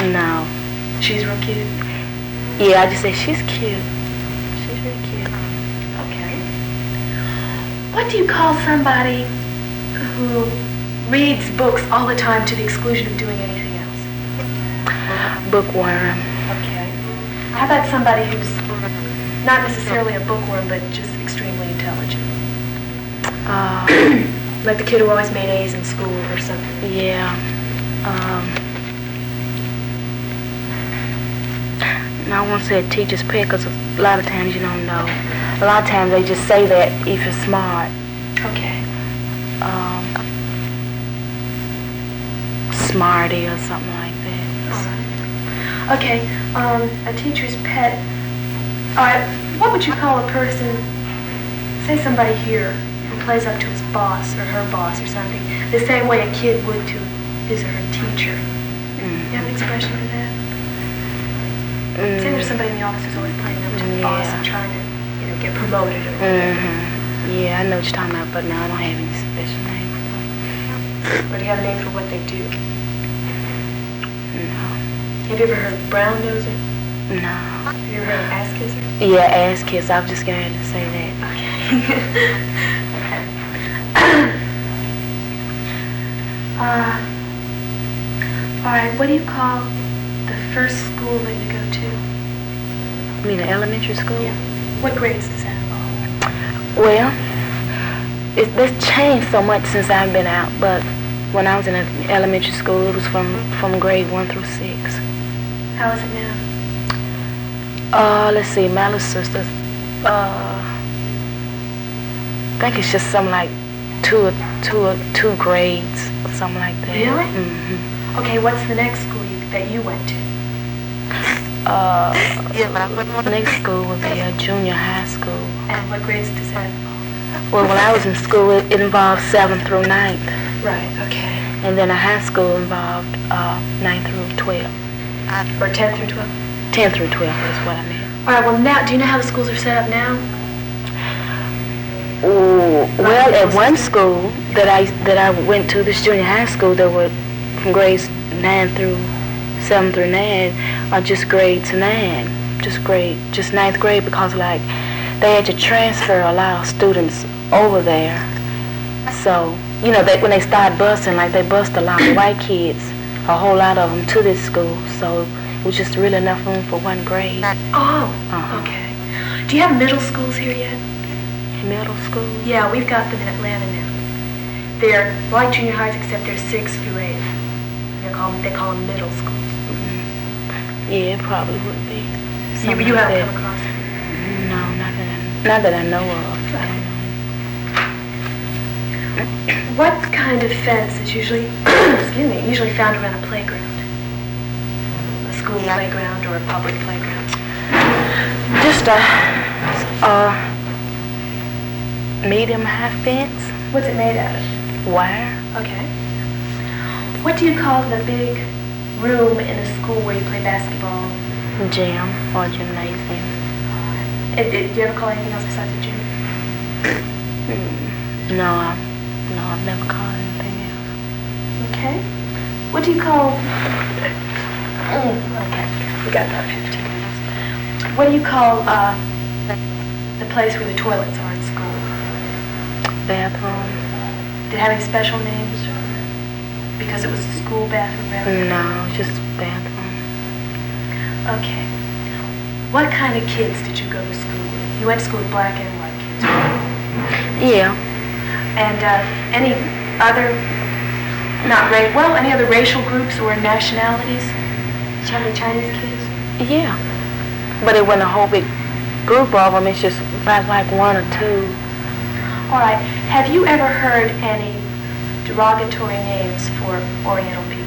No. She's real cute? Yeah, I just say she's cute. She's really cute. Okay. What do you call somebody who reads books all the time to the exclusion of doing anything else? Bookworm. Okay. How about somebody who's not necessarily a bookworm, but just extremely intelligent? Like the kid who always made A's in school or something. Yeah. I won't say a teacher's pet because a lot of times you don't know. A lot of times they just say that if you're smart. Okay. Smarty or something like that. All right. Okay. A teacher's pet. All right. What would you call a person? Say somebody here who plays up to his boss or her boss or something, the same way a kid would to his or her teacher. You have an expression for that? Say there's somebody in the office who's always playing up to the boss and trying to, get promoted or whatever. Yeah, I know what you're talking about, but no, I don't have any special name. Or do you have a name for what they do? No. Have you ever heard of brown noser? No. Have you ever heard of ass kisser? Yeah, ass kiss. I was just going to say that. Okay. All right, what do you call the first school that you go to? You mean the elementary school? Yeah. What grades does that involve? Well, it's changed so much since I've been out, but when I was in elementary school, it was from grade 1 through 6. How is it now? Let's see, my little sister, I think it's just something like two grades or something like that. Really? Mm-hmm. Okay, what's the next school that you went to? Next school would be a junior high school. And what grades does that involve? Well, when I was in school, it involved 7th through 9th. Right, okay. And then a high school involved 9th through 12th. Or 10th through 12th? 10th through 12th is what I meant. All right, well now, do you know how the schools are set up now? Oh, well, at one school that I went to, this junior high school, there were from grades 7 through 9, or just grade to 9, just 9th grade, because like they had to transfer a lot of students over there. So, when they started busing, like they bused a lot of white kids, a whole lot of them to this school. So it was just really enough room for one grade. Oh, okay. Do you have middle schools here yet? Middle school? Yeah, we've got them in Atlanta now. They're like junior highs, except they're 6th through 8th. They call them middle schools. Yeah, it probably would be. You haven't come across it? No, not that I know of. What kind of fence is usually found around a playground? A school playground or a public playground? Just a medium-high fence. What's it made out of? Wire. Okay. What do you call the big room in a school where you play basketball? Gym or gymnasium. Do you ever call anything else besides a gym? No, I've never called anything else. Okay. What do you call... Okay, we got about 15 minutes. What do you call the place where the toilets are in school? Bathroom. Did it have any special names? Because it was a school bathroom, rather? No, just bathroom. Okay. What kind of kids did you go to school with? You went to school with black and white kids, right? Yeah. And any other racial groups or nationalities? Did you have any Chinese kids? Yeah. But it wasn't a whole big group of them. It's just about like 1 or 2. All right. Have you ever heard any derogatory names for Oriental people?